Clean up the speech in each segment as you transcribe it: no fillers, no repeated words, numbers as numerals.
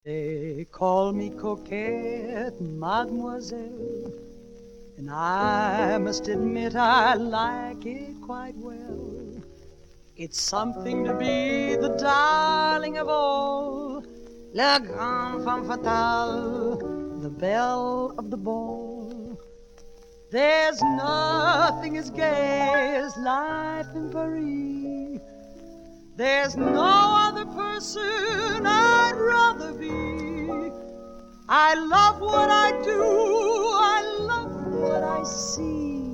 They call me coquette, mademoiselle, and I must admit I like it quite well. It's something to be the darling of all, la grande femme fatale, the belle of the ball. There's nothing as gay as life in Paris. There's no other person I'd rather be. I love what I do, I love what I see.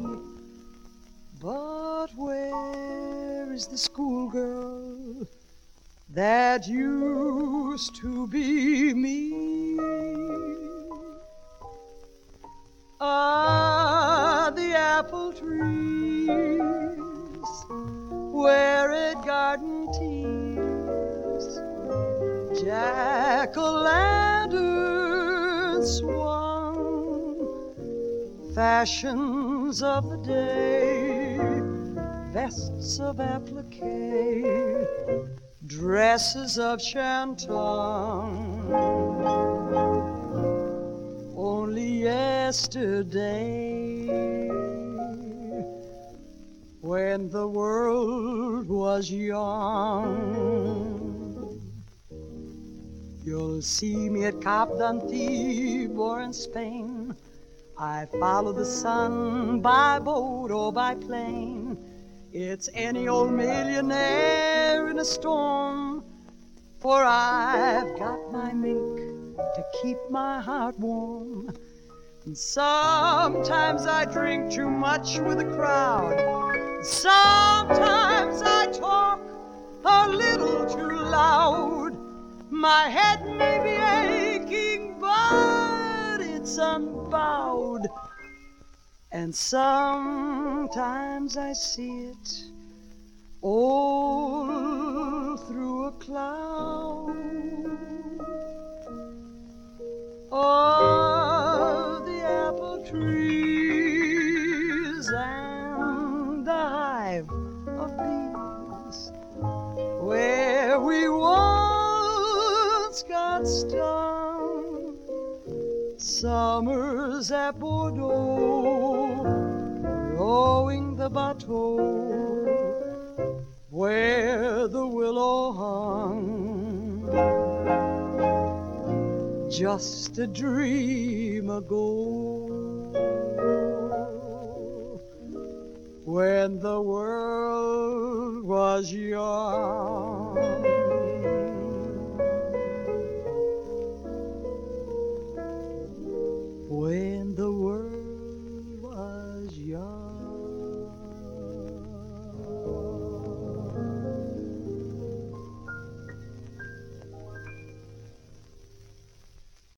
But where is the schoolgirl that used to be me? Ah, the apple trees where at garden teas jack-o'-lanterns swung, fashions of the day, vests of applique, dresses of shantung. Only yesterday, when the world was young, you'll see me at Cap d'Antibes or in Spain. I follow the sun by boat or by plane. It's any old millionaire in a storm, for I've got my mink to keep my heart warm. And sometimes I drink too much with the crowd. Sometimes I talk a little too loud. My head may be aching, but it's unbowed. And sometimes I see it all through a cloud. Oh, the apple trees and the hive of bees, where we once got stung. Summers at Bordeaux, rowing the bateau, where the willow hung, just a dream ago, when the world was young.